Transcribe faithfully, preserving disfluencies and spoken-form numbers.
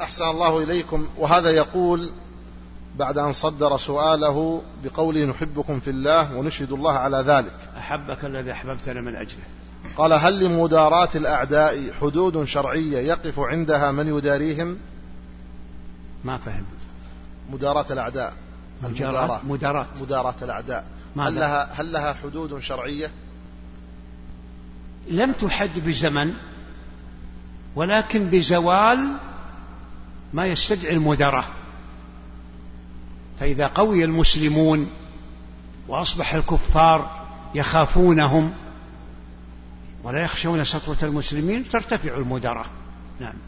أحسن الله إليكم. وهذا يقول بعد أن صدر سؤاله بقوله نحبكم في الله ونشهد الله على ذلك. أحبك الذي أحببتنا من أجله. قال هل لمداراة الأعداء حدود شرعية يقف عندها من يداريهم؟ ما فهم. مداراة الأعداء، مداراة مداراة مداراة الأعداء هل لها, هل لها حدود شرعية؟ لم تحد بزمن، ولكن بزوال ما يستدعي المداراة. فإذا قوي المسلمون وأصبح الكفار يخافونهم ولا يخشون سطوة المسلمين ترتفع المداراة. نعم.